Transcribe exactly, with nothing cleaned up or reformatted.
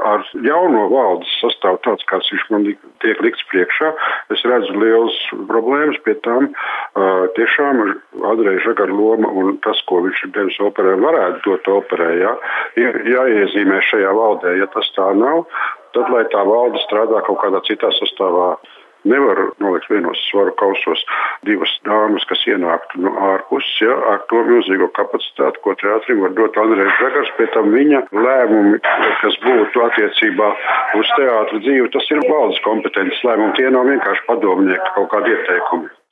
ar jauno valdes sastāvu tāds, kāds viņš man tiek likts priekšā, es redzu lielas problēmas pie tām. Tiešām Andreja Žagara loma un tas, ko viņš ir devis operē, varētu dot operē. Jā. Ir jāiezīmē šajā valdē, ja tas tā nav, tad lai tā valde strādā kaut kādā citā sastāvā. Nevar nolikt vienos svaru kausos divas dāmas, kas ienāktu no ārpuses, ja, ar to milzīgo kapacitāti, ko teātrim var dot Andrejs Žagars, pie tam viņa lēmumi, kas būtu attiecībā uz teātra dzīvi, tas ir valdes kompetences lēmumi, tie nav vienkārši padomnieki kaut kādi ieteikumi.